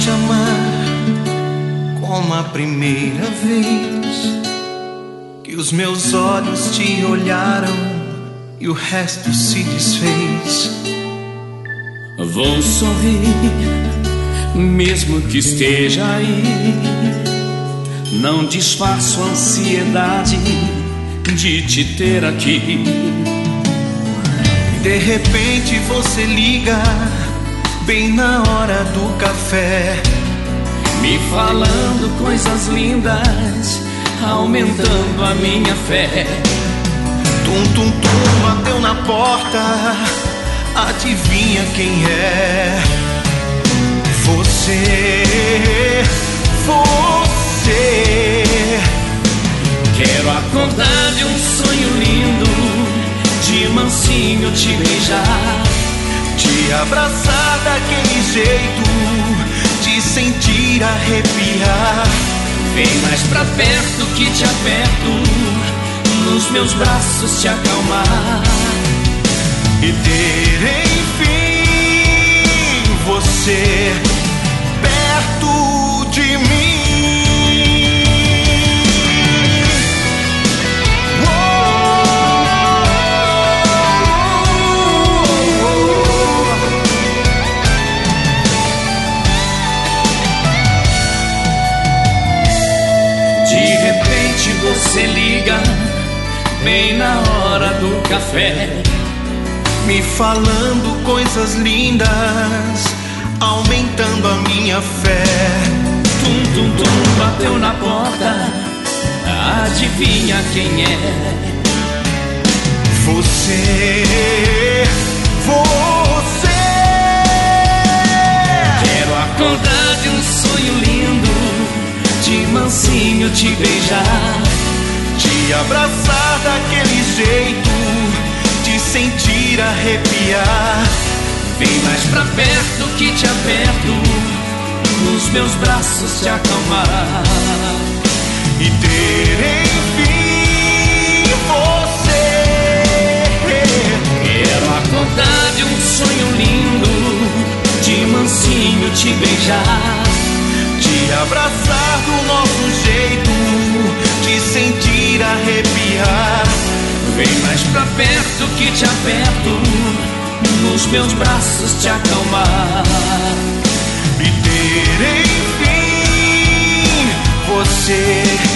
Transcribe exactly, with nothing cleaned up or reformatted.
te amar como a primeira vez que os meus olhos te olharam e o resto se desfez. Vou sorrir, mesmo que esteja aí. Não disfarço a ansiedade de te ter aqui. De repente você liga bem na hora do café, me falando coisas lindas, aumentando a minha fé. Tum, tum, tum, bateu na porta, adivinha quem é? Você, você. Quero acordar de um sonho lindo, de mansinho te beijar, te abraçar daquele jeito, te sentir arrepiar. Vem mais pra perto que te aperto, nos meus braços te acalmar e ter enfim você perto de mim. Você liga bem na hora do café, me falando coisas lindas, aumentando a minha fé. Tum, tum, tum, bateu na porta, adivinha quem é? Você, você. Quero acordar de um sonho lindo, de mansinho te beijar, te abraçar daquele jeito, te sentir arrepiar. Vem mais pra perto que te aperto, nos meus braços te acalmar e ter enfim você. Quero acordar de um sonho lindo, de mansinho te beijar, te abraçar do nosso jeito, te sentir arrepiar. Vem mais pra perto que te aperto, nos meus braços te acalmar e ter enfim você.